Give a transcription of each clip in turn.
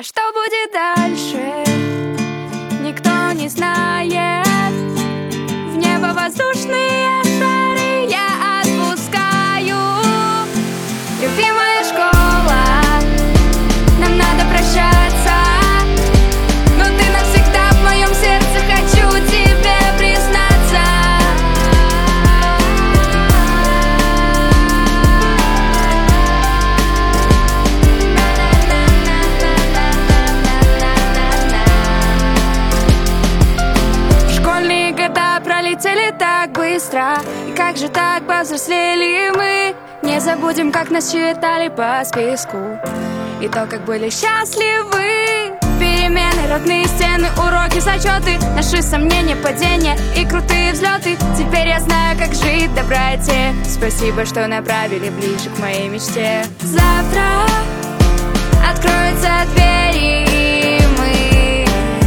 что будет дальше, никто не знает. В небо воздушные шары я отпускаю. Любимая школа, нам надо прощаться, но ты навсегда в моем сердце, хочу тебе признаться. Школьные года пролетели так быстро, и как же так повзрослели мы. Не забудем, как нас считали по списку, и то, как были счастливы. Перемены, родные стены, уроки, зачеты, наши сомнения, падения и крутые взлеты. Теперь я знаю, как жить, да, братья. Спасибо, что направили ближе к моей мечте. Завтра откроются двери, и мы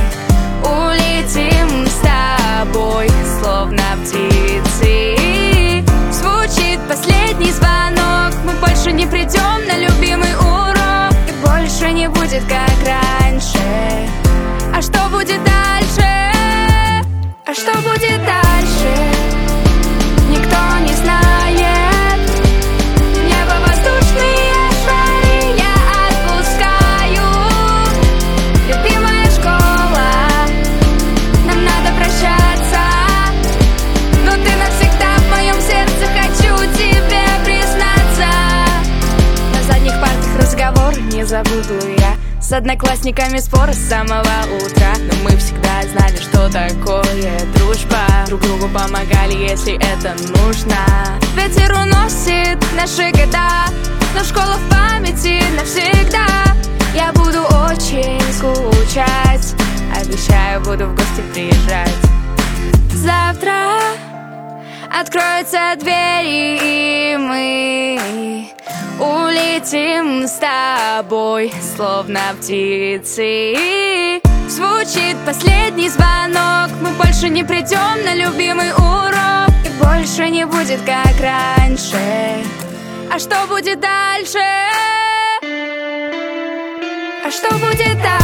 улетим с тобой, словно птицы. Звучит последний звонок, мы больше не придем на любимый урок, и больше не будет как раньше. А что будет дальше? А что будет дальше? Никто не знает. В небо воздушные шары я отпускаю. Любимая школа, нам надо прощаться, но ты навсегда в моем сердце, хочу тебе признаться. На задних партах разговор не забуду я, с одноклассниками споры с самого утра. Но мы всегда знали, что такое дружба, друг другу помогали, если это нужно. Ветер уносит наши года, но школа в памяти навсегда. Я буду очень скучать, обещаю, буду в гости приезжать. Завтра откроются двери, и мы улетим с тобой, словно птицы. Звучит последний звонок, мы больше не придем на любимый урок, и больше не будет как раньше. А что будет дальше? А что будет дальше?